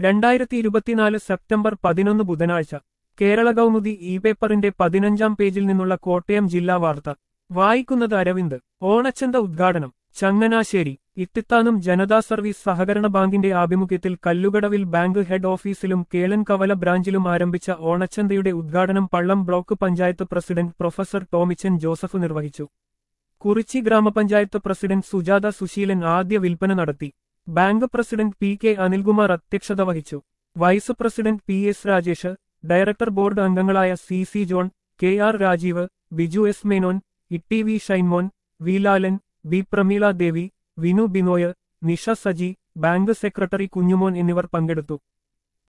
2024 September 11 ബുധനാഴ്ച Kerala Kaumudi E പേപ്പറിന്റെ 15-ാം പേജിൽ നിന്നുള്ള കോട്ടയം ജില്ലാ വാർത്ത വായിക്കുന്നത് അരവിന്ദ്. ഓണച്ചന്ത ഉദ്ഘാടനം ചങ്ങനാശ്ശേരി. ഇത്തിത്താനം ജനതാ സർവീസ് സഹകരണ ബാങ്കിന്റെ ആഭിമുഖ്യത്തിൽ കല്ലുകടവിൽ ബാങ്ക് ഹെഡ് ഓഫീസിലും കേളൻകവല ബ്രാഞ്ചിലും ആരംഭിച്ച ഓണച്ചന്തയുടെ ഉദ്ഘാടനം Pallam block panchayat president professor Tomichan Joseph നിർവഹിച്ചു. കുറിച്ചി ഗ്രാമപഞ്ചായത്ത് പ്രസിഡന്റ് സുജാത സുശീലൻ ആദ്യ വിൽപ്പന നടത്തി. Bank president P K Anilkumar അധ്യക്ഷത വഹിച്ചു. Vice president P S Rajesh, director board അംഗങ്ങളായ C C John, K R Rajeev, Biju S Menon, Itty V Shinemon, V Lalan, B Pramila Devi, Vinu Binoy, Nisha Saji, bank secretary Kunjumon എന്നിവർ പങ്കെടുത്തു.